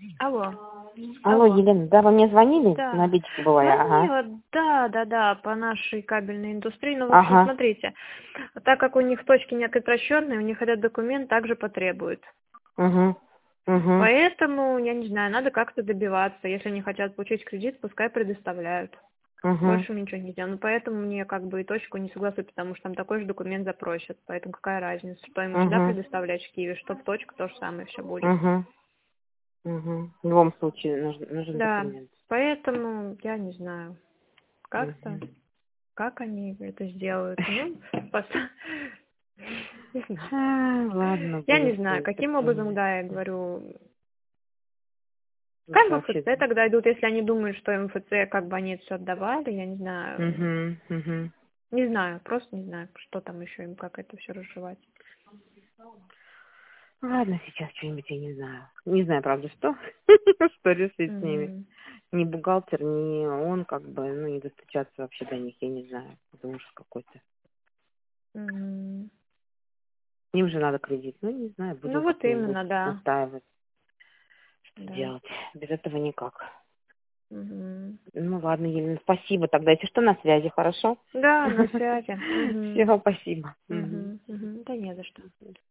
Алло. Алло, Елена, да, вы мне звонили? Да. На битике была я, ага. Звонила, да, по нашей кабельной индустрии. Но, в общем, Ага. смотрите, так как у них точки не прекращенные, у них этот документ также потребует. Угу. Угу. Поэтому, я не знаю, надо как-то добиваться. Если они хотят получить кредит, пускай предоставляют. Угу. Больше ничего не сделано. Поэтому мне как бы и точку не согласуют, потому что там такой же документ запросят. Поэтому какая разница, что им сюда Угу. предоставлять в Киеве, что в точку то же самое все будет. Угу. Угу. В любом случае нужен Да, документ. поэтому я не знаю, как-то, Угу. как они это сделают. Ну, не знаю. Ладно, Я не буду знаю, свои каким образом, предпринимать. да, я говорю, как в Вообще. МФЦ тогда идут, если они думают, что МФЦ, как бы они это все отдавали, я не знаю. Угу. Угу. Не знаю, просто не знаю, что там еще им, как это все разжевать. Ладно, сейчас что-нибудь я не знаю. Не знаю, правда, что. Что решить с ними. Мгм. Ни бухгалтер, ни он, как бы, ну, не достучаться вообще до них, я не знаю. Это ужас какой-то. Мгм. Им же надо кредит. Ну, не знаю, Ну будем вот как-нибудь именно, да. настаивать. Что Да. делать? Без этого никак. Мгм. Ну, ладно, Елена, спасибо тогда. Если что, на связи, хорошо? Да, на связи. Мгм. Всего спасибо. Мгм. Мгм. Мгм. Да не за что.